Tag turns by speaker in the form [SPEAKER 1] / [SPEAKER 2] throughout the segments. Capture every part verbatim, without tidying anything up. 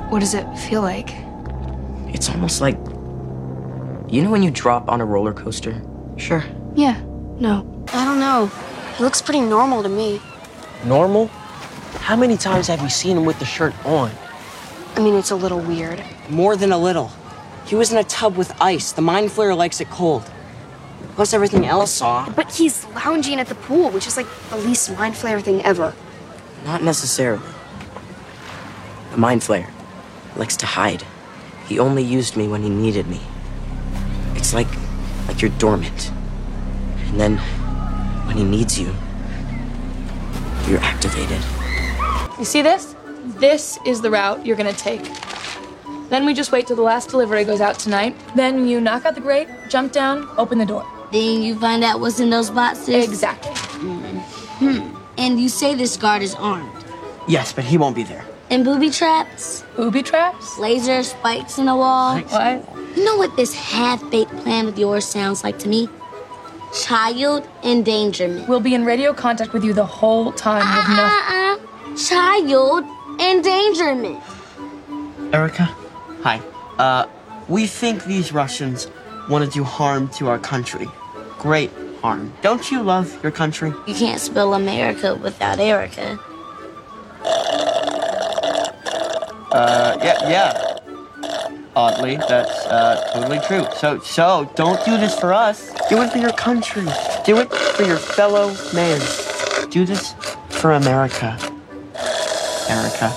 [SPEAKER 1] What does it feel like?
[SPEAKER 2] It's almost like, you know when you drop on a roller coaster?
[SPEAKER 1] Sure. Yeah. No.
[SPEAKER 3] I don't know. He looks pretty normal to me.
[SPEAKER 4] Normal? How many times have you seen him with the shirt on?
[SPEAKER 3] I mean, it's a little weird.
[SPEAKER 4] More than a little. He was in a tub with ice. The Mind Flayer likes it cold. Plus everything else saw.
[SPEAKER 3] But he's lounging at the pool, which is like the least Mind Flayer thing ever.
[SPEAKER 2] Not necessarily. The Mind Flayer likes to hide. He only used me when he needed me. It's like, like you're dormant. And then, when he needs you, you're activated.
[SPEAKER 5] You see this? This is the route you're gonna take. Then we just wait till the last delivery goes out tonight. Then you knock out the grate, jump down, open the door.
[SPEAKER 6] Then you find out what's in those boxes?
[SPEAKER 5] Exactly.
[SPEAKER 6] Hmm. And you say this guard is armed?
[SPEAKER 4] Yes, but he won't be there.
[SPEAKER 6] And booby traps?
[SPEAKER 5] Booby traps?
[SPEAKER 6] Laser spikes in the wall?
[SPEAKER 5] What?
[SPEAKER 6] You know what this half-baked plan of yours sounds like to me? Child endangerment.
[SPEAKER 5] We'll be in radio contact with you the whole time.
[SPEAKER 6] Uh,
[SPEAKER 5] with no-
[SPEAKER 6] uh, uh. Child endangerment.
[SPEAKER 4] Erica, hi. Uh, we think these Russians want to do harm to our country. Great harm. Don't you love your country?
[SPEAKER 6] You can't spell America without Erica.
[SPEAKER 4] Uh, yeah, yeah. Oddly, that's, uh, totally true. So, so, don't do this for us. Do it for your country. Do it for your fellow man. Do this for America. Erica.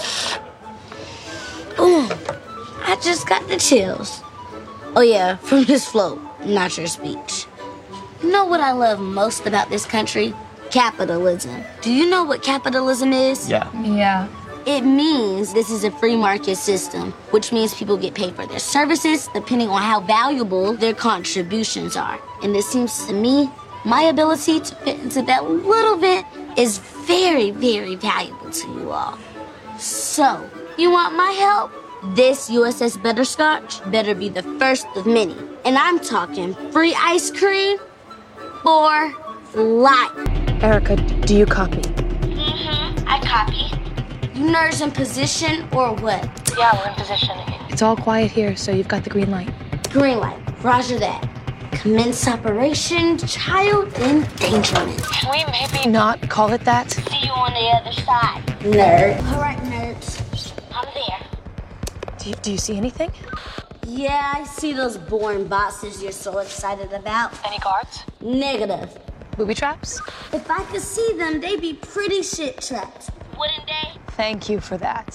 [SPEAKER 6] Ooh, I just got the chills. Oh yeah, from this float, not your speech. You know what I love most about this country? Capitalism. Do you know what capitalism is?
[SPEAKER 4] Yeah.
[SPEAKER 5] Yeah.
[SPEAKER 6] It means this is a free market system, which means people get paid for their services depending on how valuable their contributions are. And it seems to me, my ability to fit into that little bit is very, very valuable to you all. So, you want my help? This U S S Butterscotch better be the first of many. And I'm talking free ice cream for life.
[SPEAKER 1] Erica, do you copy?
[SPEAKER 6] Mm-hmm, I copy. You nerds in position or what?
[SPEAKER 5] Yeah, we're in position.
[SPEAKER 1] It's all quiet here, so you've got the green light.
[SPEAKER 6] Green light. Roger that. Commence operation child endangerment.
[SPEAKER 5] Can we maybe not call it that?
[SPEAKER 6] See you on the other side, nerd. All right, nerds. I'm there.
[SPEAKER 1] Do you, do you see anything?
[SPEAKER 6] Yeah, I see those boring boxes you're so excited about.
[SPEAKER 5] Any guards?
[SPEAKER 6] Negative.
[SPEAKER 1] Booby traps?
[SPEAKER 6] If I could see them, they'd be pretty shit traps, wouldn't they?
[SPEAKER 1] Thank you for that.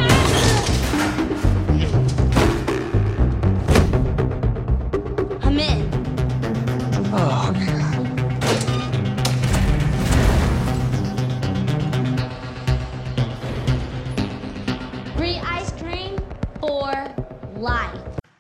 [SPEAKER 6] I'm in.
[SPEAKER 4] Oh,
[SPEAKER 6] Free ice cream for life.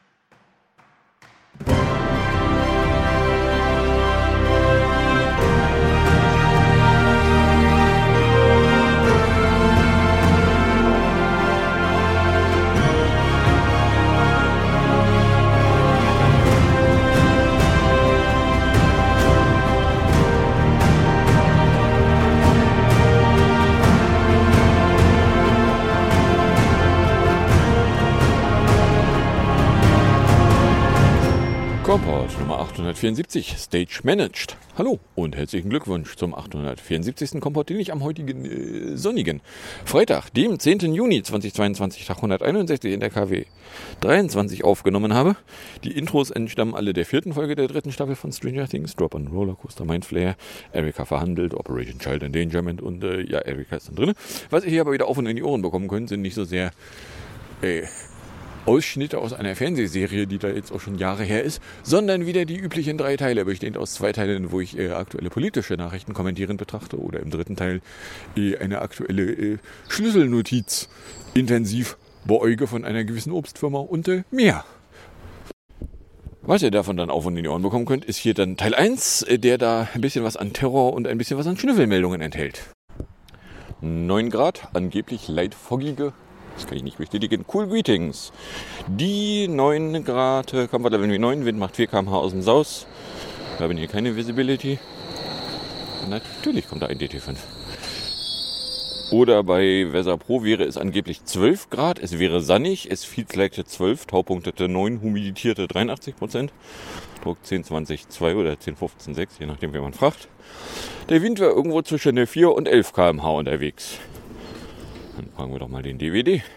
[SPEAKER 7] Kompott Nummer achthundertvierundsiebzig, Stage Managed. Hallo und herzlichen Glückwunsch zum achthundertvierundsiebzigsten Kompott, den ich am heutigen äh, sonnigen Freitag, dem zehnten Juni zweitausendzweiundzwanzig, Tag hunderteinundsechzig in der K W dreiundzwanzig aufgenommen habe. Die Intros entstammen alle der vierten Folge der dritten Staffel von Stranger Things, Drop on Rollercoaster, Mind Flayer, Erica verhandelt, Operation Child Endangerment und äh, ja, Erica ist dann drin. Was ihr hier aber wieder auf und in die Ohren bekommen könnt, sind nicht so sehr äh, Ausschnitte aus einer Fernsehserie, die da jetzt auch schon Jahre her ist, sondern wieder die üblichen drei Teile, bestehend aus zwei Teilen, wo ich äh, aktuelle politische Nachrichten kommentierend betrachte oder im dritten Teil äh, eine aktuelle äh, Schlüsselnotiz intensiv beäuge von einer gewissen Obstfirma und äh, mehr. Was ihr davon dann auf und in die Ohren bekommen könnt, ist hier dann Teil eins, äh, der da ein bisschen was an Terror und ein bisschen was an Schnüffelmeldungen enthält. neun Grad, angeblich leicht foggige, das kann ich nicht bestätigen, Cool Greetings. Die neun Grad, Comfort Level neun, Wind macht vier Kilometer pro Stunde aus dem Saus. Wir haben hier keine Visibility. Natürlich kommt da ein D T fünf. Oder bei Weather Pro wäre es angeblich zwölf Grad. Es wäre sonnig. Es feelslikte zwölf, Taupunktete neun, humidierte dreiundachtzig Prozent. Druck zehn, zwanzig, zwei oder zehn, fünfzehn, sechs, je nachdem, wer man fragt. Der Wind war irgendwo zwischen der vier und elf Kilometer pro Stunde unterwegs. Dann fragen wir doch mal den D W D.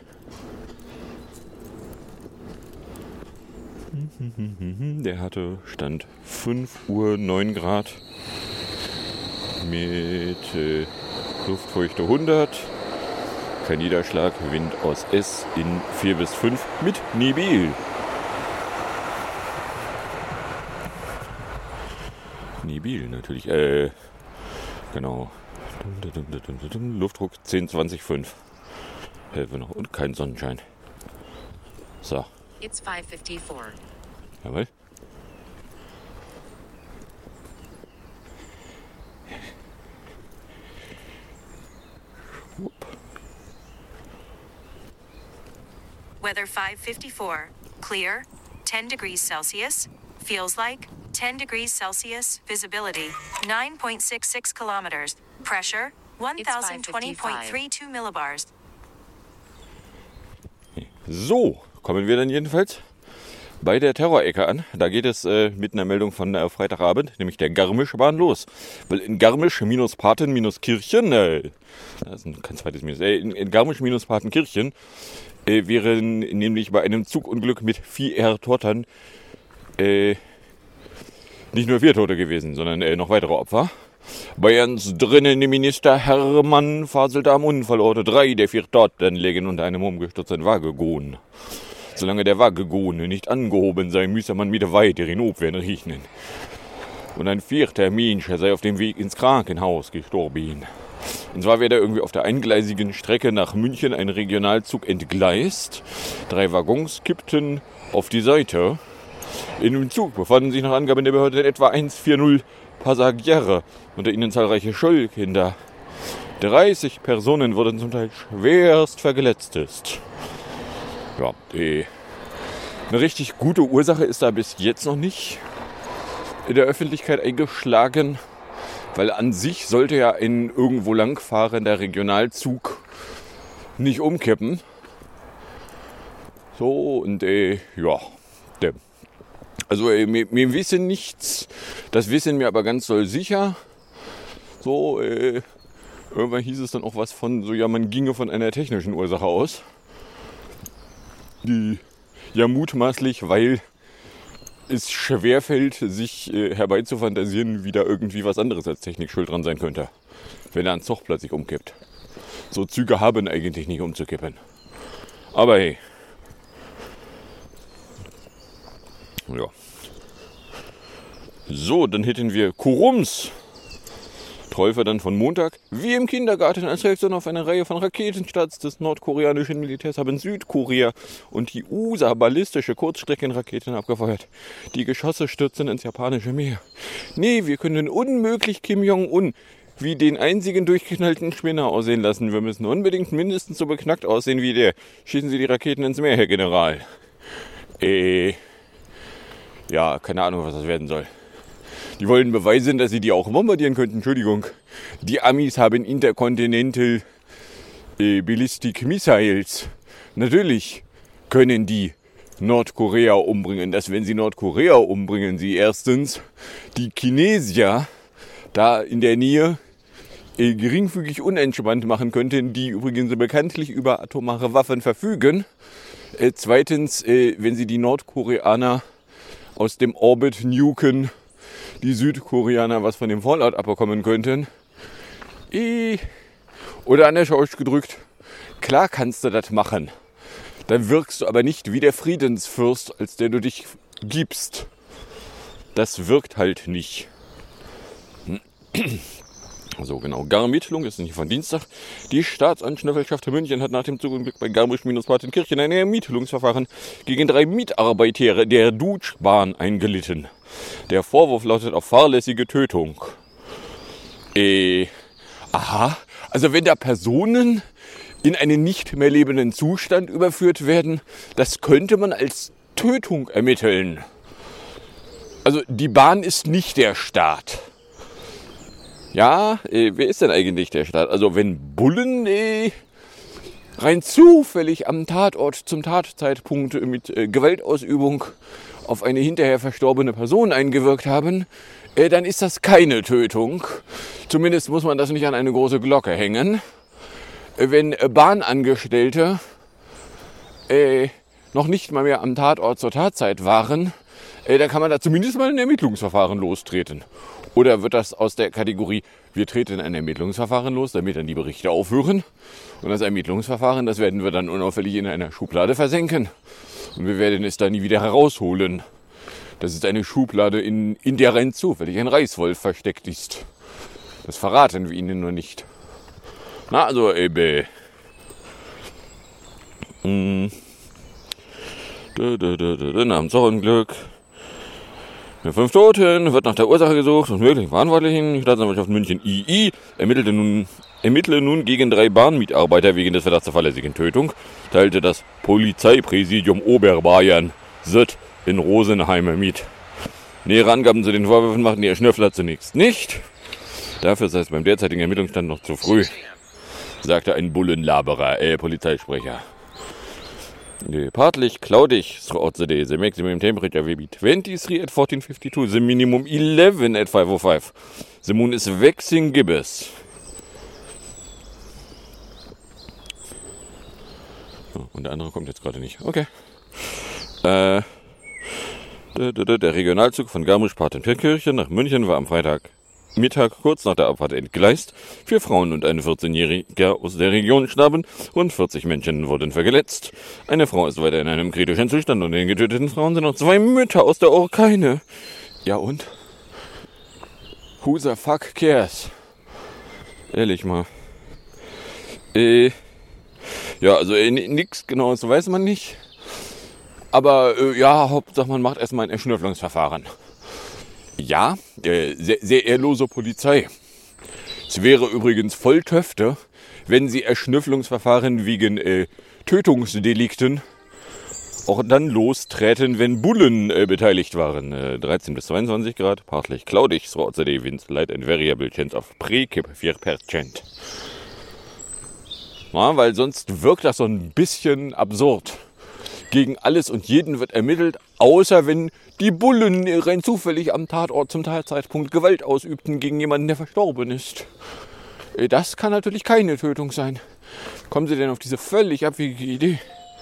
[SPEAKER 7] Der hatte Stand fünf Uhr neun Grad mit äh, Luftfeuchte hundert, kein Niederschlag, Wind aus S in vier bis fünf mit Nebel. Nebel natürlich, äh, genau. Luftdruck zehn, zwanzig, fünf. Helfe noch und kein Sonnenschein. So.
[SPEAKER 8] It's five fifty-four.
[SPEAKER 7] Jawohl. Schwupp.
[SPEAKER 8] Weather five fifty-four. Clear. ten degrees Celsius. Feels like ten degrees Celsius. Visibility nine point six six kilometers. Pressure one thousand twenty point three two millibars.
[SPEAKER 7] So, kommen wir dann jedenfalls bei der Terrorecke an. Da geht es äh, mit einer Meldung von äh, Freitagabend, nämlich der Garmisch-Bahn los. Weil in Garmisch minus Parten minus Kirchen, äh, das ist ein kein zweites Minus, äh, in, in Garmisch minus Partenkirchen äh, wären nämlich bei einem Zugunglück mit vier Toten äh, nicht nur vier Tote gewesen, sondern äh, noch weitere Opfer. Bayerns drinnen Minister Hermann faselte am Unfallorte drei der vier Toten liegen unter einem umgestürzten Wagengon. Solange der Wagengon nicht angehoben sei, müsse man mit weiteren Opfern rechnen. Und ein vierter Mensch sei auf dem Weg ins Krankenhaus gestorben. Und zwar wäre irgendwie auf der eingleisigen Strecke nach München ein Regionalzug entgleist. Drei Waggons kippten auf die Seite. In dem Zug befanden sich nach Angaben der Behörde etwa hundertvierzig Passagiere, unter ihnen zahlreiche Schulkinder. dreißig Personen wurden zum Teil schwerst verletzt. Ja, die, eine richtig gute Ursache ist da bis jetzt noch nicht in der Öffentlichkeit eingeschlagen, weil an sich sollte ja ein irgendwo langfahrender Regionalzug nicht umkippen. So, und äh, ja, der Also äh, wir, wir wissen nichts, das wissen wir aber ganz doll sicher. So, äh, irgendwann hieß es dann auch was von, so ja, man ginge von einer technischen Ursache aus. Die ja mutmaßlich, weil es schwerfällt, sich äh, herbeizufantasieren, wie da irgendwie was anderes als Technik schuld dran sein könnte, wenn da ein Zug plötzlich umkippt. So Züge haben eigentlich nicht umzukippen. Aber hey. Ja. So, dann hätten wir Kurums. Treffer dann von Montag. Wie im Kindergarten als Reaktion auf eine Reihe von Raketenstarts des nordkoreanischen Militärs haben Südkorea und die U S A ballistische Kurzstreckenraketen abgefeuert. Die Geschosse stürzen ins japanische Meer. Nee, wir können unmöglich Kim Jong-un wie den einzigen durchgeknallten Spinner aussehen lassen. Wir müssen unbedingt mindestens so beknackt aussehen wie der. Schießen Sie die Raketen ins Meer, Herr General. Äh... Ja, keine Ahnung, was das werden soll. Die wollen beweisen, dass sie die auch bombardieren könnten. Entschuldigung. Die Amis haben Intercontinental äh, Ballistic Missiles. Natürlich können die Nordkorea umbringen. Dass, wenn sie Nordkorea umbringen, sie erstens die Chinesier da in der Nähe äh, geringfügig unentspannt machen könnten, die übrigens bekanntlich über atomare Waffen verfügen. Äh, zweitens, äh, wenn sie die Nordkoreaner aus dem Orbit nuken, die Südkoreaner was von dem Fallout abbekommen könnten. I Oder anders ausgedrückt, klar kannst du das machen. Dann wirkst du aber nicht wie der Friedensfürst, als der du dich gibst. Das wirkt halt nicht. So, genau. Gar-Ermittlung ist nicht von Dienstag. Die Staatsanwaltschaft München hat nach dem Zugunglück bei Garmisch-Partenkirchen ein Ermittlungsverfahren gegen drei Mitarbeiter der Deutschbahn eingelitten. Der Vorwurf lautet auf fahrlässige Tötung. Äh, aha. Also wenn da Personen in einen nicht mehr lebenden Zustand überführt werden, das könnte man als Tötung ermitteln. Also die Bahn ist nicht der Staat. Ja, äh, wer ist denn eigentlich der Staat? Also wenn Bullen äh, rein zufällig am Tatort zum Tatzeitpunkt mit äh, Gewaltausübung auf eine hinterher verstorbene Person eingewirkt haben, äh, dann ist das keine Tötung. Zumindest muss man das nicht an eine große Glocke hängen. Äh, wenn äh, Bahnangestellte äh, noch nicht mal mehr am Tatort zur Tatzeit waren, äh, dann kann man da zumindest mal ein Ermittlungsverfahren lostreten. Oder wird das aus der Kategorie, wir treten ein Ermittlungsverfahren los, damit dann die Berichte aufhören. Und das Ermittlungsverfahren, das werden wir dann unauffällig in einer Schublade versenken. Und wir werden es da nie wieder herausholen. Das ist eine Schublade, in, in der rein zufällig ein Reißwolf versteckt ist. Das verraten wir Ihnen nur nicht. Na, also, eben. Hm. Nach dem Zorunglück. Mit fünf Toten wird nach der Ursache gesucht und möglichen Verantwortlichen. Die Staatsanwaltschaft München I I ermittelte nun, ermittle nun gegen drei Bahnmitarbeiter wegen des Verdachts der fahrlässigen Tötung, teilte das Polizeipräsidium Oberbayern S I T in Rosenheim mit. Nähere Angaben zu den Vorwürfen machten die Herr Schnöffler zunächst nicht. Dafür sei es beim derzeitigen Ermittlungsstand noch zu früh, sagte ein Bullenlaberer, äh, Polizeisprecher. Partlich cloudig throughout the day. The maximum temperature will be twenty-three at fourteen fifty-two. The minimum eleven at five oh five. The moon is waxing gibbous. Oh, und der andere kommt jetzt gerade nicht. Okay. Äh, der Regionalzug von Garmisch-Partenkirchen nach München war am Freitag Mittag kurz nach der Abfahrt entgleist. Vier Frauen und eine vierzehn-Jährige aus der Region starben und vierzig Menschen wurden verletzt. Eine Frau ist weiter in einem kritischen Zustand und in den getöteten Frauen sind noch zwei Mütter aus der Ukraine. Ja und? Who the fuck cares? Ehrlich mal. Äh, ja, also äh, nix Genaues weiß man nicht. Aber äh, ja, Hauptsache man macht erstmal ein Erschnüffelungsverfahren. Ja, äh, sehr, sehr ehrlose Polizei. Es wäre übrigens voll Töfte, wenn sie Erschnüffelungsverfahren wegen äh, Tötungsdelikten auch dann losträten, wenn Bullen äh, beteiligt waren. Äh, dreizehn bis zweiundzwanzig Grad, partlich cloudig, throughout the day winds light and variable chance of pre-kip vier Prozent. Ja, weil sonst wirkt das so ein bisschen absurd. Gegen alles und jeden wird ermittelt, außer wenn die Bullen rein zufällig am Tatort zum Tatzeitpunkt Gewalt ausübten gegen jemanden, der verstorben ist. Das kann natürlich keine Tötung sein. Kommen Sie denn auf diese völlig abwegige Idee?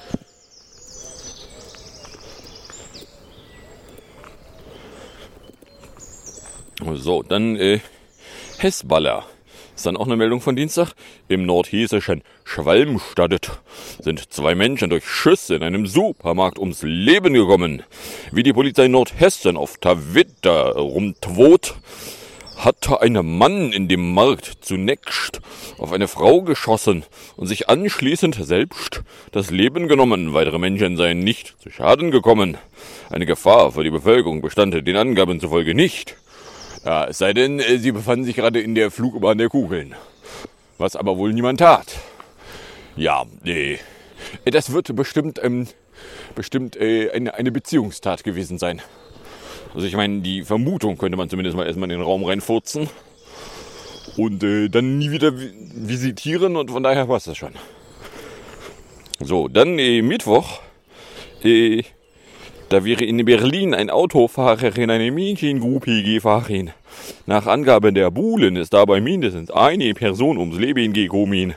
[SPEAKER 7] So, dann äh, Hessballer. Ist dann auch eine Meldung von Dienstag. Im nordhessischen Schwalmstadt sind zwei Menschen durch Schüsse in einem Supermarkt ums Leben gekommen. Wie die Polizei Nordhessen auf Twitter rumtwot, hatte ein Mann in dem Markt zunächst auf eine Frau geschossen und sich anschließend selbst das Leben genommen. Weitere Menschen seien nicht zu Schaden gekommen. Eine Gefahr für die Bevölkerung bestand den Angaben zufolge nicht. Ja, es sei denn, sie befanden sich gerade in der Flugbahn der Kugeln. Was aber wohl niemand tat. Ja, nee. Das wird bestimmt, ähm, bestimmt äh, eine, eine Beziehungstat gewesen sein. Also ich meine, die Vermutung könnte man zumindest mal erstmal in den Raum reinfurzen. Und äh, dann nie wieder visitieren und von daher war es das schon. So, dann äh, Mittwoch. Äh, Da wäre in Berlin ein Autofahrer in eine Mädchengruppe gefahren. Nach Angaben der Bullen ist dabei mindestens eine Person ums Leben gekommen.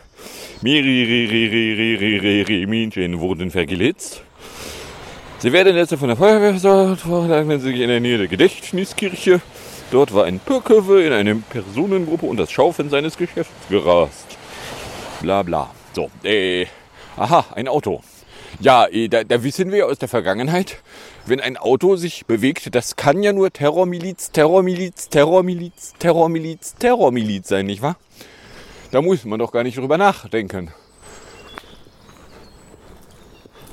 [SPEAKER 7] Mehrere Mädchen wurden verletzt. Sie werden jetzt von der Feuerwehr versorgt, wenn sie sich in der Nähe der Gedächtniskirche. Dort war ein Pöckewe in einer Personengruppe und das Schaufeln seines Geschäfts gerast. Bla bla. So, äh, aha, ein Auto. Ja, da, da wissen wir aus der Vergangenheit, wenn ein Auto sich bewegt, das kann ja nur Terrormiliz, Terrormiliz, Terrormiliz, Terrormiliz, Terrormiliz sein, nicht wahr? Da muss man doch gar nicht drüber nachdenken.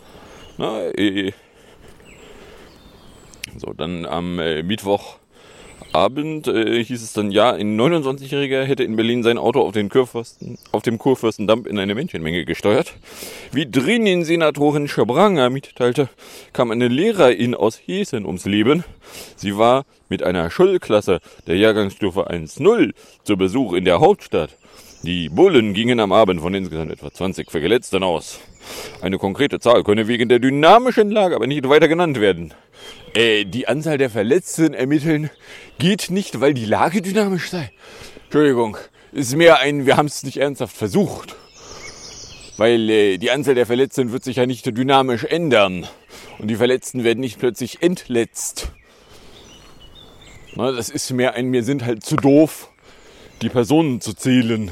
[SPEAKER 7] Na, äh. So, dann am äh, Mittwoch Abend äh, hieß es dann, ja, ein neunundzwanzigjähriger hätte in Berlin sein Auto auf, den Kurfürsten, auf dem Kurfürstendamm in eine Menschenmenge gesteuert. Wie drinnen Senatorin Schabranger mitteilte, kam eine Lehrerin aus Hessen ums Leben. Sie war mit einer Schulklasse der Jahrgangsstufe eins null zu Besuch in der Hauptstadt. Die Bullen gingen am Abend von insgesamt etwa zwanzig Verletzten aus. Eine konkrete Zahl könne wegen der dynamischen Lage aber nicht weiter genannt werden. Äh, die Anzahl der Verletzten ermitteln geht nicht, weil die Lage dynamisch sei. Entschuldigung, ist mehr ein, wir haben es nicht ernsthaft versucht. Weil äh, die Anzahl der Verletzten wird sich ja nicht dynamisch ändern. Und die Verletzten werden nicht plötzlich entletzt. Na, das ist mehr ein, wir sind halt zu doof, die Personen zu zählen.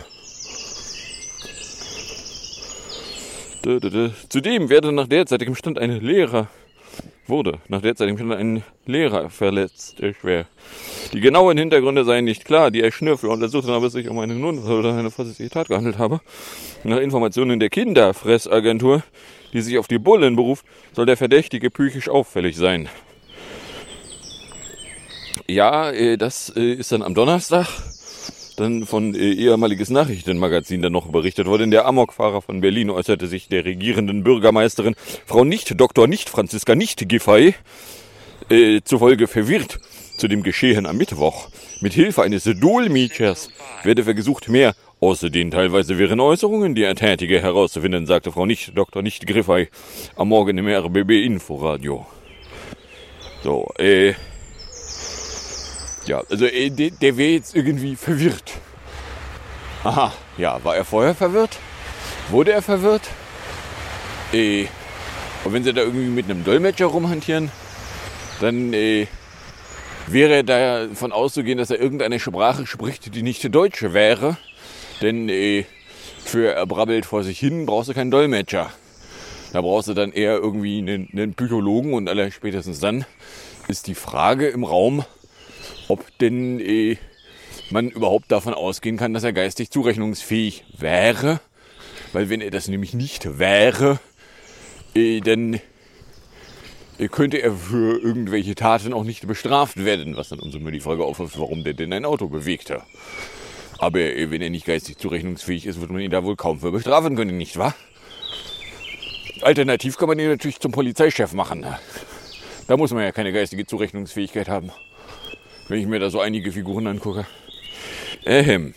[SPEAKER 7] Zudem werde nach derzeitigem Stand ein Lehrer, wurde nach derzeitigem Stand ein Lehrer verletzt, äh, schwer. Die genauen Hintergründe seien nicht klar. Die Erschnürfe untersuchten, ob es sich um einen Unfall oder eine vorsätzliche Tat gehandelt habe. Nach Informationen der Kinderfressagentur, die sich auf die Bullen beruft, soll der Verdächtige psychisch auffällig sein. Ja, äh, das äh, ist dann am Donnerstag dann von äh, ehemaliges Nachrichtenmagazin dann noch berichtet worden. Der Amokfahrer von Berlin äußerte sich der regierenden Bürgermeisterin, Frau nicht Doktor nicht Franziska nicht Giffey, äh, zufolge verwirrt zu dem Geschehen am Mittwoch. Mit Hilfe eines Dolmetschers werde versucht, mehr außer den teilweise wirren Äußerungen der Tätige herauszufinden, sagte Frau nicht Doktor nicht Giffey am Morgen im R B B Inforadio. So, äh... Ja, also äh, der, der wäre jetzt irgendwie verwirrt. Aha, ja, war er vorher verwirrt? Wurde er verwirrt? Äh, und wenn sie da irgendwie mit einem Dolmetscher rumhantieren, dann äh, wäre davon auszugehen, dass er irgendeine Sprache spricht, die nicht Deutsche wäre. Denn äh, für er brabbelt vor sich hin brauchst du keinen Dolmetscher. Da brauchst du dann eher irgendwie einen, einen Psychologen und aller spätestens dann ist die Frage im Raum, ob denn äh, man überhaupt davon ausgehen kann, dass er geistig zurechnungsfähig wäre. Weil wenn er das nämlich nicht wäre, äh, dann äh, könnte er für irgendwelche Taten auch nicht bestraft werden. Was dann umso mehr die Frage aufwirft, warum der denn ein Auto bewegte. Aber äh, wenn er nicht geistig zurechnungsfähig ist, wird man ihn da wohl kaum für bestrafen können, nicht wahr? Alternativ kann man ihn natürlich zum Polizeichef machen. Da muss man ja keine geistige Zurechnungsfähigkeit haben. Wenn ich mir da so einige Figuren angucke. Ähm.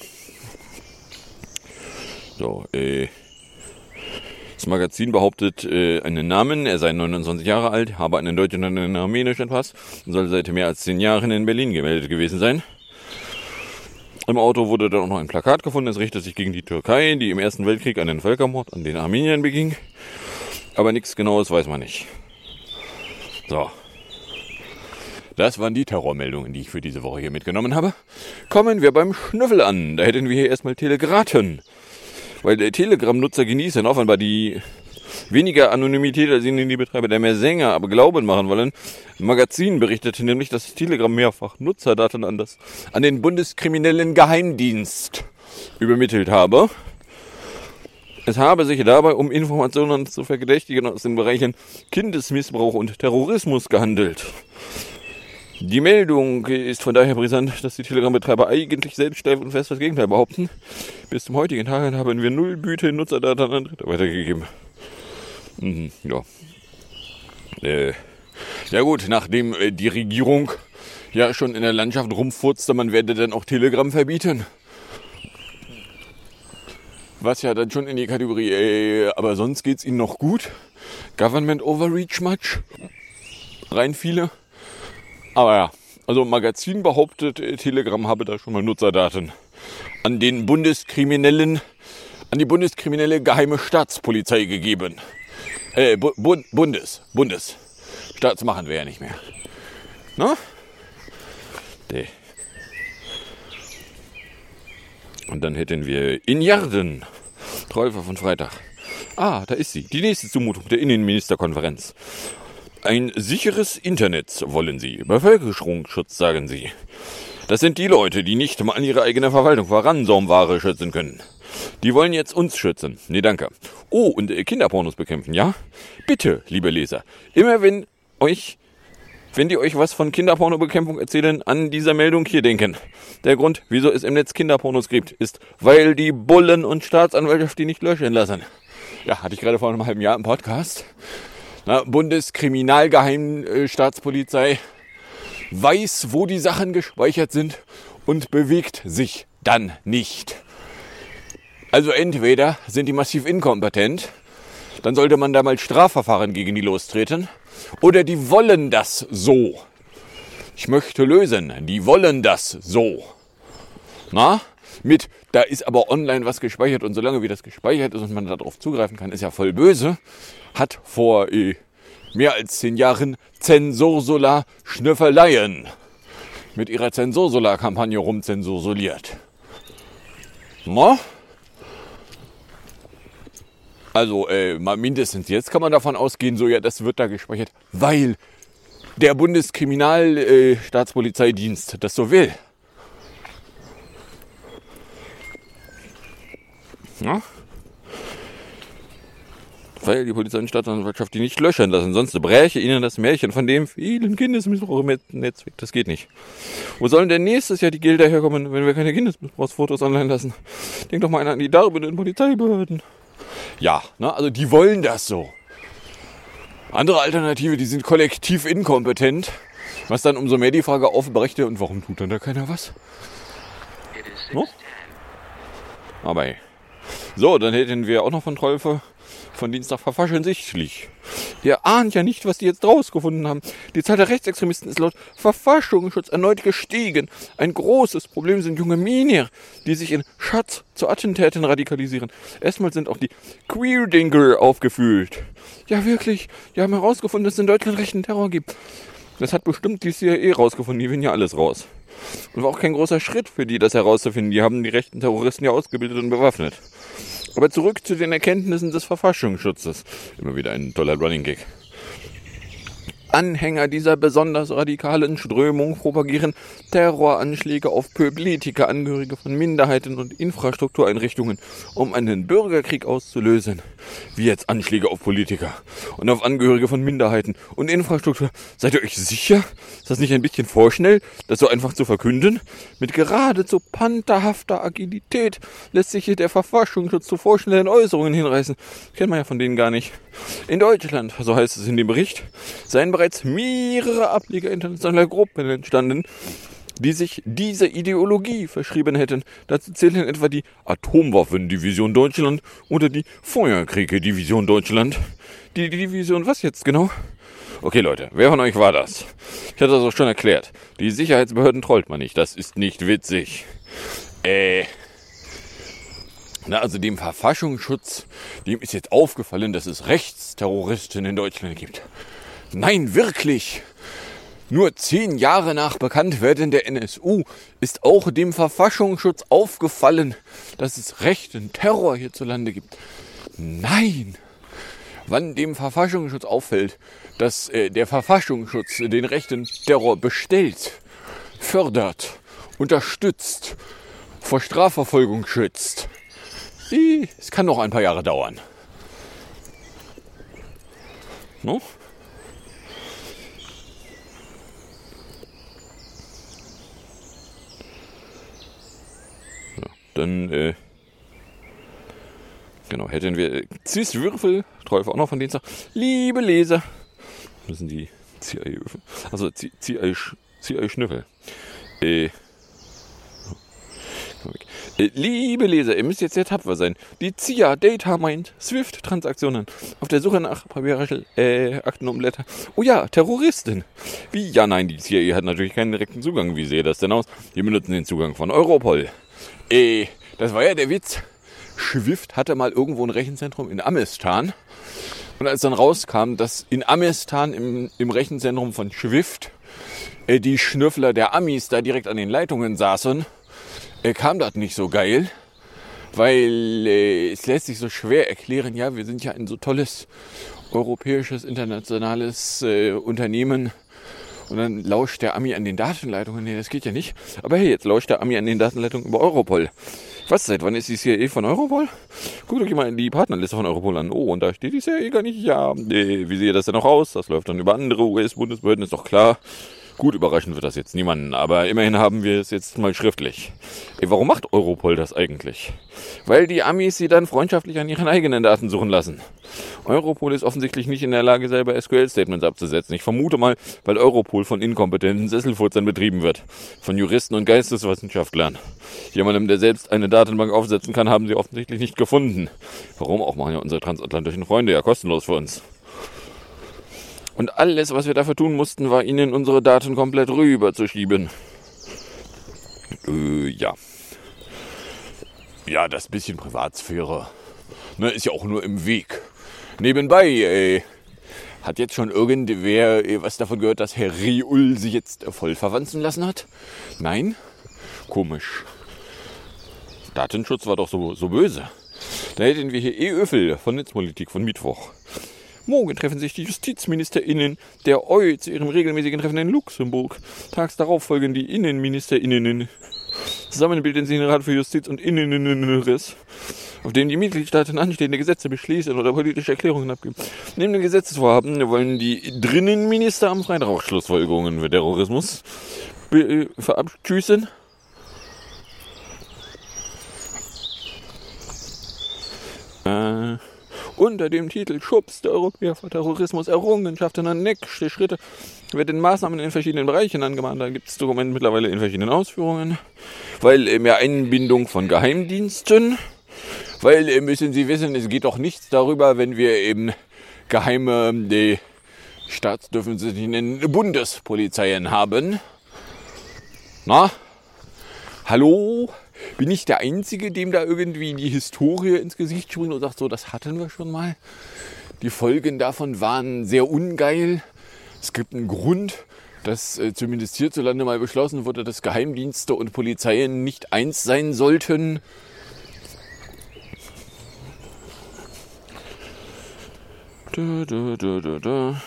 [SPEAKER 7] So, äh. Das Magazin behauptet äh, einen Namen. Er sei neunundzwanzig Jahre alt, habe einen deutschen und einen armenischen Pass und soll seit mehr als zehn Jahren in Berlin gemeldet gewesen sein. Im Auto wurde dann auch noch ein Plakat gefunden. Es richtet sich gegen die Türkei, die im Ersten Weltkrieg einen Völkermord an den Armeniern beging. Aber nichts Genaues weiß man nicht. So. Das waren die Terrormeldungen, die ich für diese Woche hier mitgenommen habe. Kommen wir beim Schnüffel an. Da hätten wir hier erstmal Telegraten. Weil der Telegram-Nutzer genießen offenbar die weniger Anonymität, als ihnen die Betreiber der Messenger aber Glauben machen wollen. Ein Magazin berichtete nämlich, dass Telegram mehrfach Nutzerdaten an, das, an den Bundeskriminellen Geheimdienst übermittelt habe. Es habe sich dabei um Informationen zu Verdächtigen aus den Bereichen Kindesmissbrauch und Terrorismus gehandelt. Die Meldung ist von daher brisant, dass die Telegram-Betreiber eigentlich selbst steif und fest das Gegenteil behaupten. Bis zum heutigen Tag haben wir null Güte Nutzerdaten an Dritte weitergegeben. Mhm, ja. Äh, ja gut, nachdem äh, die Regierung ja schon in der Landschaft rumfurzte, man werde dann auch Telegram verbieten. Was ja dann schon in die Kategorie, äh, aber sonst geht's ihnen noch gut. Government Overreach much. Rein viele. Aber ja, also Magazin behauptet, Telegram habe da schon mal Nutzerdaten an den Bundeskriminellen, an die Bundeskriminelle Geheime Staatspolizei gegeben. Äh, Bu- Bu- Bundes, Bundes. Staats machen wir ja nicht mehr. Ne? Nee. Und dann hätten wir Injarden, Träufer von Freitag. Ah, da ist sie. Die nächste Zumutung der Innenministerkonferenz. Ein sicheres Internet wollen sie. Bevölkerungsschutz, sagen sie. Das sind die Leute, die nicht mal ihre eigene Verwaltung vor Ransomware schützen können. Die wollen jetzt uns schützen. Nee, danke. Oh, und Kinderpornos bekämpfen, ja? Bitte, liebe Leser. Immer wenn euch wenn die euch was von Kinderpornobekämpfung erzählen, an dieser Meldung hier denken. Der Grund, wieso es im Netz Kinderpornos gibt, ist, weil die Bullen und Staatsanwaltschaft die nicht löschen lassen. Ja, hatte ich gerade vor einem halben Jahr im Podcast. Na, Bundeskriminalgeheimstaatspolizei weiß, wo die Sachen gespeichert sind und bewegt sich dann nicht. Also entweder sind die massiv inkompetent, dann sollte man da mal Strafverfahren gegen die lostreten, oder die wollen das so. Ich möchte lösen, die wollen das so. Na, mit, da ist aber online was gespeichert und solange wie das gespeichert ist und man darauf zugreifen kann, ist ja voll böse, hat vor äh, mehr als zehn Jahren Zensursula Schnüffeleien mit ihrer Zensursula-Kampagne rumzensursoliert. Na? Also äh, mal mindestens jetzt kann man davon ausgehen, so ja, das wird da gespeichert, weil der Bundeskriminalstaatspolizeidienst äh, das so will. Ja? Weil die Polizei und Staatsanwaltschaft die nicht löschen lassen, sonst bräche ihnen das Märchen von dem vielen Kindesmissbrauch im Netz weg. Das geht nicht. Wo sollen denn nächstes Jahr die Gelder herkommen, wenn wir keine Kindesmissbrauchsfotos online lassen? Denk doch mal an die darbenden Polizeibehörden. Ja, ne, also die wollen das so. Andere Alternative, die sind kollektiv inkompetent, was dann umso mehr die Frage aufbrächte, und warum tut dann da keiner was? No? Aber hey. So, dann hätten wir auch noch von Trolfe von Dienstag verfaschen sichtlich. Ihr ahnt ja nicht, was die jetzt rausgefunden haben. Die Zahl der Rechtsextremisten ist laut Verfassungsschutz erneut gestiegen. Ein großes Problem sind junge Minier, die sich in Schatz zu Attentäten radikalisieren. Erstmal sind auch die Queerdinger aufgefühlt. Ja, wirklich. Die haben herausgefunden, dass es in Deutschland rechten Terror gibt. Das hat bestimmt die C I A rausgefunden. Die finden ja alles raus. Und war auch kein großer Schritt für die, das herauszufinden. Die haben die rechten Terroristen ja ausgebildet und bewaffnet. Aber zurück zu den Erkenntnissen des Verfassungsschutzes. Immer wieder ein toller Running Gag. Anhänger dieser besonders radikalen Strömung propagieren Terroranschläge auf Politiker, Angehörige von Minderheiten und Infrastruktureinrichtungen, um einen Bürgerkrieg auszulösen. Wie jetzt Anschläge auf Politiker und auf Angehörige von Minderheiten und Infrastruktur. Seid ihr euch sicher? Ist das nicht ein bisschen vorschnell, das so einfach zu verkünden? Mit geradezu pantherhafter Agilität lässt sich hier der Verfassungsschutz zu vorschnellen Äußerungen hinreißen. Kennt man ja von denen gar nicht. In Deutschland, so heißt es in dem Bericht, seien bereits mehrere Ableger internationaler Gruppen entstanden, die sich dieser Ideologie verschrieben hätten. Dazu zählen etwa die Atomwaffendivision Deutschland oder die Feuerkriege-Division Deutschland. Die Division, was jetzt genau? Okay Leute, wer von euch war das? Ich hatte das auch schon erklärt. Die Sicherheitsbehörden trollt man nicht, das ist nicht witzig. Äh... Na, also dem Verfassungsschutz, dem ist jetzt aufgefallen, dass es Rechtsterroristen in Deutschland gibt. Nein, wirklich! Nur zehn Jahre nach Bekanntwerden der N S U ist auch dem Verfassungsschutz aufgefallen, dass es rechten Terror hierzulande gibt. Nein! Wann dem Verfassungsschutz auffällt, dass äh, der Verfassungsschutz den rechten Terror bestellt, fördert, unterstützt, vor Strafverfolgung schützt, es kann noch ein paar Jahre dauern. No? Ja, dann, äh, genau, hätten wir Cis-Würfel, Trolfe auch noch von Dienstag. Liebe Leser, das sind die C I A-Würfel, also C I A-Schnüffel. Äh, Liebe Leser, ihr müsst jetzt sehr tapfer sein. Die C I A Data Mind Swift Transaktionen auf der Suche nach Papierraschel, äh, Aktenumletter. Oh ja, Terroristen. Wie? Ja, nein, die C I A hat natürlich keinen direkten Zugang. Wie sehe das denn aus? Wir benutzen den Zugang von Europol. Äh, das war ja der Witz. Swift hatte mal irgendwo ein Rechenzentrum in Amistan. Und als dann rauskam, dass in Amistan im, im Rechenzentrum von Swift äh, die Schnüffler der Amis da direkt an den Leitungen saßen, Er kam das nicht so geil, weil äh, es lässt sich so schwer erklären, ja, wir sind ja ein so tolles europäisches, internationales äh, Unternehmen und dann lauscht der Ami an den Datenleitungen. Nee, das geht ja nicht. Aber hey, jetzt lauscht der Ami an den Datenleitungen über Europol. Was, seit wann ist die C I A von Europol? Guckt euch mal die Partnerliste von Europol an. Oh, und da steht die C I A gar nicht. Ja, wie sieht das denn noch aus? Das läuft dann über andere U S-Bundesbehörden, ist doch klar. Gut, überraschend wird das jetzt niemanden, aber immerhin haben wir es jetzt mal schriftlich. Ey, warum macht Europol das eigentlich? Weil die Amis sie dann freundschaftlich an ihren eigenen Daten suchen lassen. Europol ist offensichtlich nicht in der Lage, selber S Q L-Statements abzusetzen. Ich vermute mal, weil Europol von inkompetenten Sesselfurzern betrieben wird. Von Juristen und Geisteswissenschaftlern. Jemandem, der selbst eine Datenbank aufsetzen kann, haben sie offensichtlich nicht gefunden. Warum auch, machen ja unsere transatlantischen Freunde ja kostenlos für uns. Und alles, was wir dafür tun mussten, war ihnen unsere Daten komplett rüber zu schieben. Äh, ja. Ja, das bisschen Privatsphäre, ne, ist ja auch nur im Weg. Nebenbei, ey, hat jetzt schon irgendwer ey, was davon gehört, dass Herr Reul sich jetzt voll verwanzen lassen hat? Nein? Komisch. Datenschutz war doch so, so böse. Da hätten wir hier E-Öffel von Netzpolitik von Mittwoch. Morgen treffen sich die JustizministerInnen der O E zu ihrem regelmäßigen Treffen in Luxemburg. Tags darauf folgen die InnenministerInnen. Zusammen bilden sie den Rat für Justiz und Innenriss, auf dem die Mitgliedstaaten anstehende Gesetze beschließen oder politische Erklärungen abgeben. Neben den Gesetzesvorhaben wollen die Drinnenminister am Freitag auch Schlussfolgerungen für Terrorismus verabschießen. Äh... Unter dem Titel Schubs der Europäer vor Terrorismus Errungenschaften und nächste Schritte werden Maßnahmen in verschiedenen Bereichen angemahnt. Da gibt es Dokumente mittlerweile in verschiedenen Ausführungen. Weil äh, mehr Einbindung von Geheimdiensten. Weil, äh, müssen Sie wissen, es geht doch nichts darüber, wenn wir eben geheime äh, Staats dürfen Sie nicht nennen, Bundespolizeien haben. Na? Hallo? Bin ich der Einzige, dem da irgendwie die Historie ins Gesicht springt und sagt, so, das hatten wir schon mal. Die Folgen davon waren sehr ungeil. Es gibt einen Grund, dass äh, zumindest hierzulande mal beschlossen wurde, dass Geheimdienste und Polizeien nicht eins sein sollten. Da, da, da, da, da.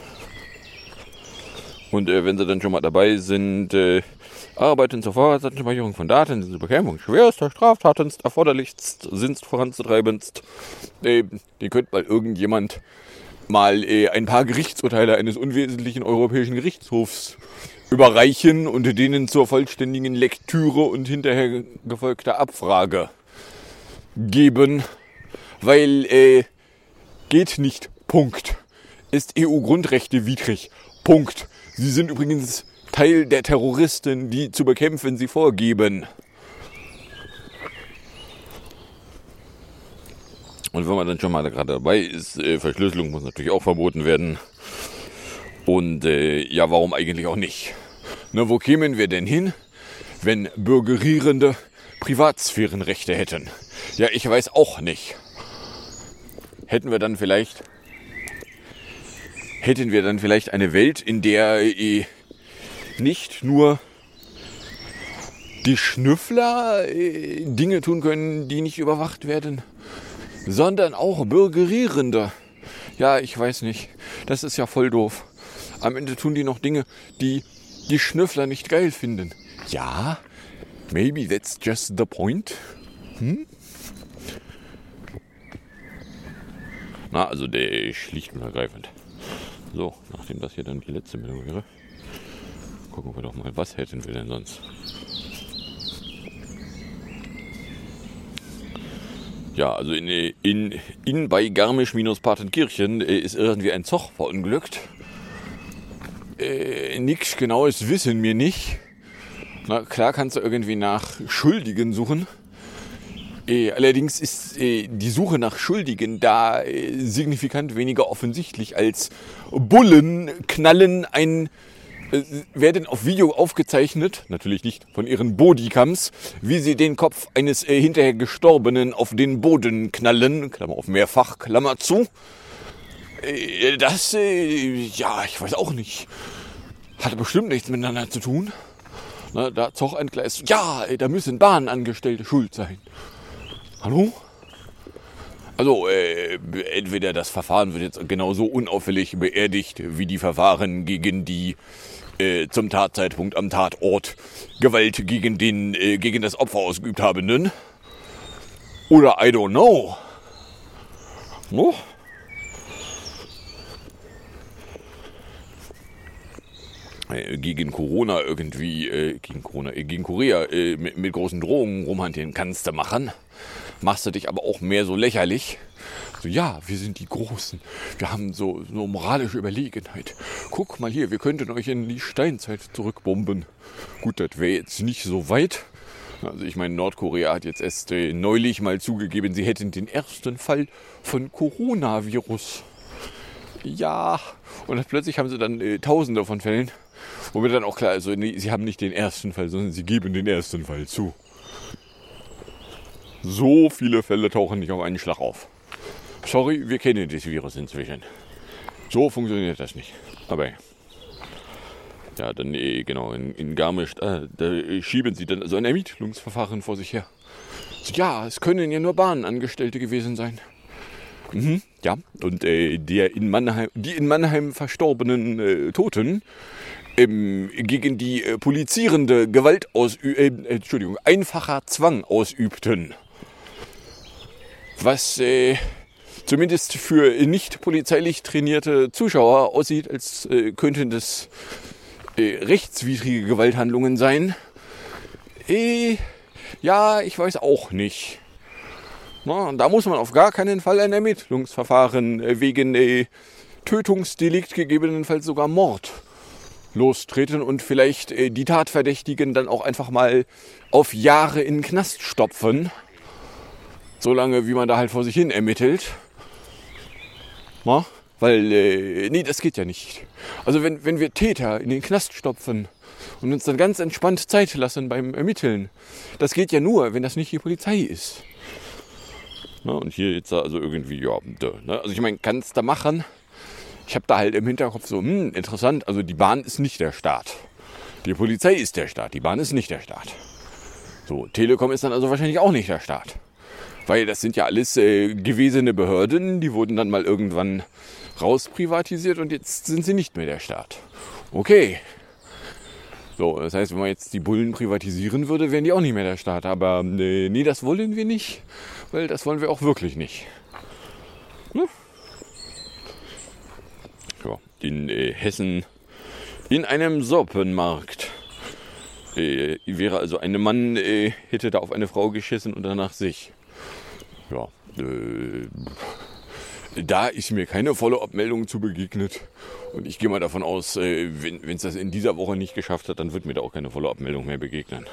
[SPEAKER 7] Und äh, wenn sie dann schon mal dabei sind, äh, Arbeiten zur Vorratsdatenspeicherung von Daten, die zur Bekämpfung schwerster Straftaten erforderlichst sind voranzutreibendst. Äh, den könnte mal irgendjemand mal äh, ein paar Gerichtsurteile eines unwesentlichen europäischen Gerichtshofs überreichen und denen zur vollständigen Lektüre und hinterher gefolgter Abfrage geben. Weil, äh, geht nicht. Punkt. Ist E U-Grundrechte widrig. Punkt. Sie sind übrigens Teil der Terroristen, die zu bekämpfen sie vorgeben. Und wenn man dann schon mal gerade dabei ist, äh, Verschlüsselung muss natürlich auch verboten werden. Und äh, ja, warum eigentlich auch nicht? Na, wo kämen wir denn hin, wenn Bürgerierende Privatsphärenrechte hätten? Ja, ich weiß auch nicht. Hätten wir dann vielleicht, hätten wir dann vielleicht eine Welt, in der äh, nicht nur die Schnüffler äh, Dinge tun können, die nicht überwacht werden, sondern auch Bürgerierende. Ja, ich weiß nicht. Das ist ja voll doof. Am Ende tun die noch Dinge, die die Schnüffler nicht geil finden. Ja, maybe that's just the point. Hm? Na, also der schlicht und ergreifend. So, nachdem das hier dann die letzte Meldung wäre, gucken wir doch mal, was hätten wir denn sonst? Ja, also in, in, in bei Garmisch-Partenkirchen ist irgendwie ein Zug verunglückt. Äh, nix Genaues wissen wir nicht. Na klar kannst du irgendwie nach Schuldigen suchen. Äh, allerdings ist äh, die Suche nach Schuldigen da äh, signifikant weniger offensichtlich als Bullen knallen ein... werden auf Video aufgezeichnet, natürlich nicht von ihren Bodycams, wie sie den Kopf eines äh, hinterher Gestorbenen auf den Boden knallen, Klammer auf mehrfach, Klammer zu. Äh, das, äh, ja, ich weiß auch nicht. Hat bestimmt nichts miteinander zu tun. Na, da Zug entgleist. Ja, äh, da müssen Bahnangestellte schuld sein. Hallo? Also, äh, entweder das Verfahren wird jetzt genauso unauffällig beerdigt wie die Verfahren gegen die äh, zum Tatzeitpunkt am Tatort Gewalt gegen den äh, gegen das Opfer ausgeübt Habenden. Oder I don't know. No? Gegen Corona irgendwie, äh, gegen Corona, äh, gegen Korea äh, mit, mit großen Drohungen rumhantieren kannst du machen. Machst du dich aber auch mehr so lächerlich. So, ja, wir sind die Großen. Wir haben so, so moralische Überlegenheit. Guck mal hier, wir könnten euch in die Steinzeit zurückbomben. Gut, das wäre jetzt nicht so weit. Also ich meine, Nordkorea hat jetzt erst äh, neulich mal zugegeben, sie hätten den ersten Fall von Coronavirus. Ja, und dann plötzlich haben sie dann äh, Tausende von Fällen. Womit dann auch klar ist, also, nee, sie haben nicht den ersten Fall, sondern sie geben den ersten Fall zu. So viele Fälle tauchen nicht auf einen Schlag auf. Sorry, wir kennen das Virus inzwischen. So funktioniert das nicht. Aber ja, dann äh, genau, in, in Garmisch, äh, da äh, schieben sie dann so ein Ermittlungsverfahren vor sich her. So, ja, es können ja nur Bahnangestellte gewesen sein. Mhm, ja, und äh, der in Mannheim, die in Mannheim verstorbenen äh, Toten ähm, gegen die äh, polizierende Gewalt ausü- äh, Entschuldigung, einfacher Zwang ausübten. Was äh, zumindest für nicht polizeilich trainierte Zuschauer aussieht, als äh, könnten das äh, rechtswidrige Gewalthandlungen sein. Äh, ja, ich weiß auch nicht. Na, da muss man auf gar keinen Fall ein Ermittlungsverfahren äh, wegen äh, Tötungsdelikt, gegebenenfalls sogar Mord, lostreten und vielleicht äh, die Tatverdächtigen dann auch einfach mal auf Jahre in den Knast stopfen. Solange wie man da halt vor sich hin ermittelt. Na? Weil, äh, nee, das geht ja nicht. Also wenn, wenn wir Täter in den Knast stopfen und uns dann ganz entspannt Zeit lassen beim Ermitteln, das geht ja nur, wenn das nicht die Polizei ist. Na, und hier jetzt also irgendwie, ja, ne? Also ich meine, kannst du machen. Ich habe da halt im Hinterkopf so, hm, interessant, also die Bahn ist nicht der Staat. Die Polizei ist der Staat, die Bahn ist nicht der Staat. So, Telekom ist dann also wahrscheinlich auch nicht der Staat. Weil das sind ja alles äh, gewesene Behörden, die wurden dann mal irgendwann rausprivatisiert und jetzt sind sie nicht mehr der Staat. Okay. So, das heißt, wenn man jetzt die Bullen privatisieren würde, wären die auch nicht mehr der Staat. Aber äh, nee, das wollen wir nicht, weil das wollen wir auch wirklich nicht. Ne? Ja, in äh, Hessen in einem Soppenmarkt äh, wäre also ein Mann, äh, hätte da auf eine Frau geschissen und danach sich. Ja, äh, da ist mir keine Follow-up-Meldung zu begegnet. Und ich gehe mal davon aus, äh, wenn es das in dieser Woche nicht geschafft hat, dann wird mir da auch keine Follow-up-Meldung mehr begegnen.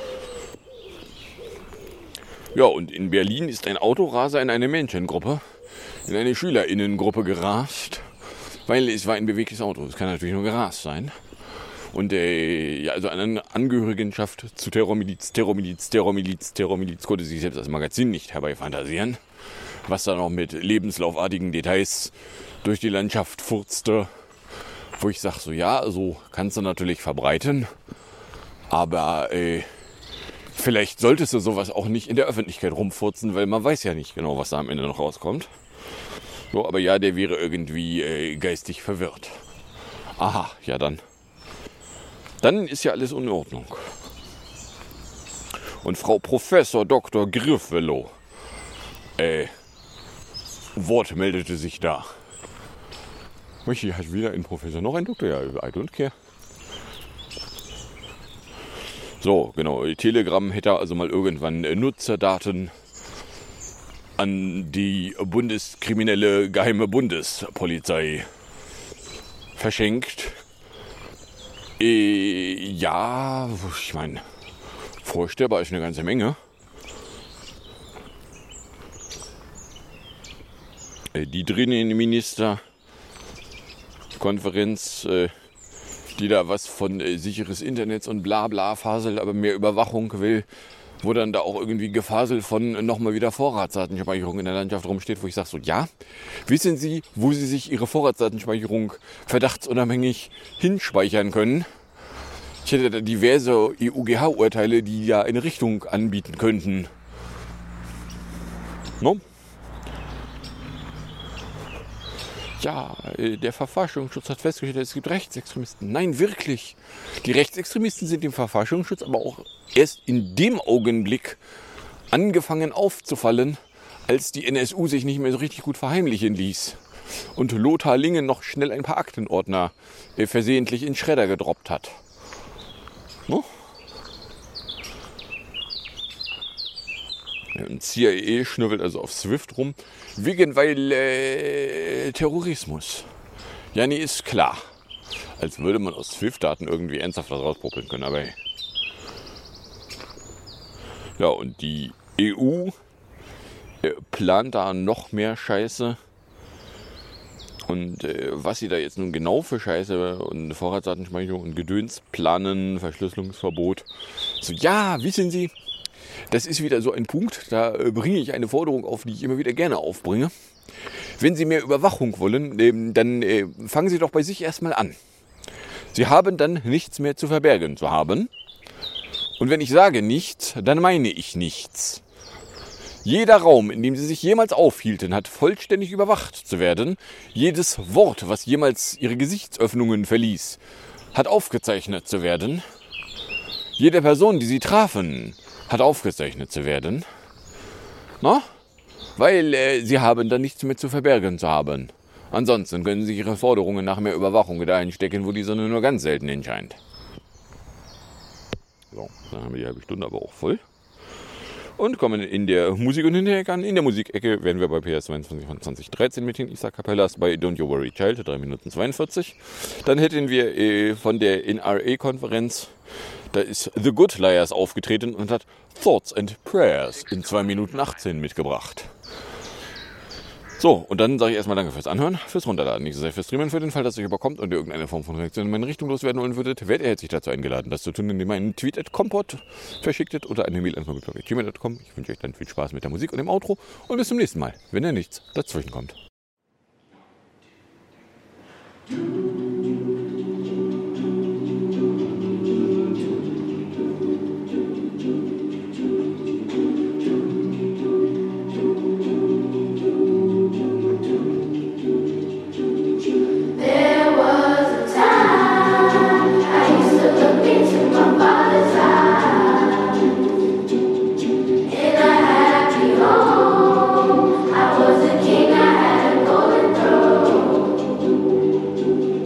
[SPEAKER 7] Ja, und in Berlin ist ein Autoraser in eine Mädchengruppe, in eine SchülerInnengruppe gerast, weil es war ein bewegtes Auto. Es kann natürlich nur gerast sein. Und äh, ja, also eine Angehörigenschaft zu Terrormiliz, Terrormiliz, Terrormiliz, Terrormiliz konnte sich selbst das Magazin nicht herbeifantasieren. Was da noch mit lebenslaufartigen Details durch die Landschaft furzte. Wo ich sage so, ja, so kannst du natürlich verbreiten. Aber äh, vielleicht solltest du sowas auch nicht in der Öffentlichkeit rumfurzen, weil man weiß ja nicht genau, was da am Ende noch rauskommt. So, aber ja, der wäre irgendwie äh, geistig verwirrt. Aha, ja dann. Dann ist ja alles in Ordnung. Und Frau Professor Doktor Griffelow, äh, Wort meldete sich da. Michi hat wieder ein Professor, noch ein Doktor, ja, I don't care. So, genau, Telegram hätte also mal irgendwann Nutzerdaten an die bundeskriminelle geheime Bundespolizei verschenkt. Äh, ja, ich meine, vorstellbar ist eine ganze Menge. Äh, die Drinnenminister-Konferenz, äh, die da was von äh, sicheres Internet und bla bla faselt, aber mehr Überwachung will, wo dann da auch irgendwie Gefasel von nochmal wieder Vorratsdatenspeicherung in der Landschaft rumsteht, wo ich sage so, ja, wissen Sie, wo Sie sich Ihre Vorratsdatenspeicherung verdachtsunabhängig hinspeichern können? Ich hätte da diverse E U G H-Urteile, die ja eine Richtung anbieten könnten. No? Ja, der Verfassungsschutz hat festgestellt, es gibt Rechtsextremisten. Nein, wirklich. Die Rechtsextremisten sind dem Verfassungsschutz aber auch erst in dem Augenblick angefangen aufzufallen, als die N S U sich nicht mehr so richtig gut verheimlichen ließ und Lothar Lingen noch schnell ein paar Aktenordner äh, versehentlich in Schredder gedroppt hat. No? Und C I A schnüffelt also auf Swift rum, wegen weil äh, Terrorismus. Ja, nee, ist klar. Als würde man aus Swift-Daten irgendwie ernsthaft was rauspuppeln können, aber hey. Ja, und die E U äh, plant da noch mehr Scheiße. Und äh, was sie da jetzt nun genau für Scheiße und Vorratsdatenspeicherung und Gedöns planen, Verschlüsselungsverbot. So, ja, wissen Sie, das ist wieder so ein Punkt, da äh, bringe ich eine Forderung auf, die ich immer wieder gerne aufbringe. Wenn Sie mehr Überwachung wollen, äh, dann äh, fangen Sie doch bei sich erstmal an. Sie haben dann nichts mehr zu verbergen zu haben. Und wenn ich sage nichts, dann meine ich nichts. Jeder Raum, in dem Sie sich jemals aufhielten, hat vollständig überwacht zu werden. Jedes Wort, was jemals Ihre Gesichtsöffnungen verließ, hat aufgezeichnet zu werden. Jede Person, die Sie trafen, hat aufgezeichnet zu werden. Na? Weil äh, Sie haben dann nichts mehr zu verbergen zu haben. Ansonsten können Sie Ihre Forderungen nach mehr Überwachung da einstecken, wo die Sonne nur ganz selten hinscheint. So, dann haben wir die halbe Stunde aber auch voll. Und kommen in der Musik- und Hinterecke an. In der Musikecke werden wir bei P S zweiundzwanzig von zwanzig dreizehn mit den Isaac Capellas bei Don't You Worry Child, drei Minuten zweiundvierzig. Dann hätten wir äh, von der N R A-Konferenz, da ist The Good Liars aufgetreten und hat Thoughts and Prayers in zwei Minuten achtzehn mitgebracht. So, und dann sage ich erstmal danke fürs Anhören, fürs Runterladen, nicht so sehr fürs Streamen. Für den Fall, dass ihr überkommt und ihr irgendeine Form von Reaktion in meine Richtung loswerden wollen würdet, werdet ihr herzlich dazu eingeladen, das zu tun, indem ihr einen Tweet at compot verschicktet oder eine Mail an kompot at gmail punkt com. Ich wünsche euch dann viel Spaß mit der Musik und dem Outro und bis zum nächsten Mal, wenn ja nichts dazwischen kommt.
[SPEAKER 9] Thank you.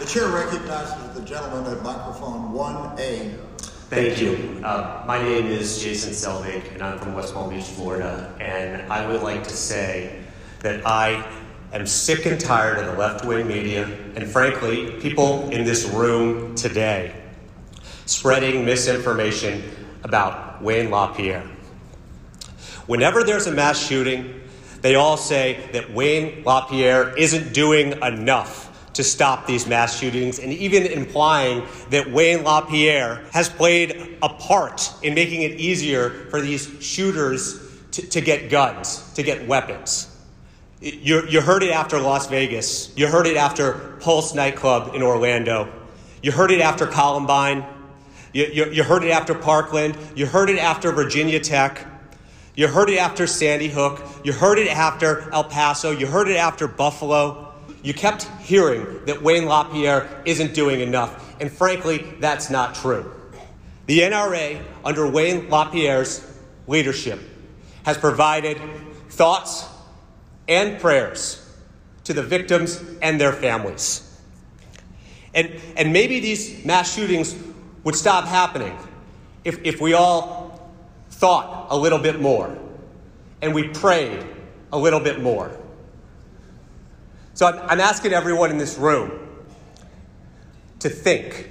[SPEAKER 9] The chair recognizes the gentleman at microphone one A.
[SPEAKER 10] Thank you. Uh, my name is Jason Selvig, and I'm from West Palm Beach, Florida. And I would like to say that I am sick and tired of the left-wing media, and frankly, people in this room today, spreading misinformation about Wayne LaPierre. Whenever there's a mass shooting, they all say that Wayne LaPierre isn't doing enough to stop these mass shootings, and even implying that Wayne LaPierre has played a part in making it easier for these shooters to, to get guns, to get weapons. You, you heard it after Las Vegas. You heard it after Pulse nightclub in Orlando. You heard it after Columbine. You, you, you heard it after Parkland. You heard it after Virginia Tech. You heard it after Sandy Hook. You heard it after El Paso. You heard it after Buffalo. You kept hearing that Wayne LaPierre isn't doing enough, and frankly, that's not true. The N R A, under Wayne LaPierre's leadership, has provided thoughts and prayers to the victims and their families. And, and maybe these mass shootings would stop happening if, if we all thought a little bit more and we prayed a little bit more. So I'm, I'm asking everyone in this room to think,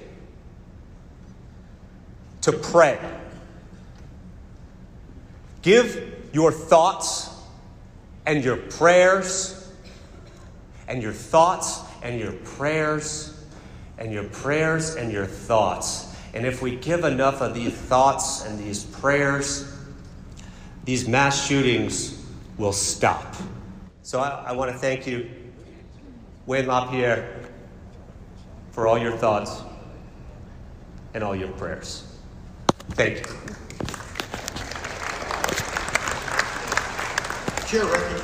[SPEAKER 10] to pray. Give your thoughts and your prayers and your thoughts and your prayers and your prayers and your thoughts. And if we give enough of these thoughts and these prayers, these mass shootings will stop. So I, I want to thank you, Wayne LaPierre, for all your thoughts and all your prayers. Thank you.
[SPEAKER 9] Chair recognizes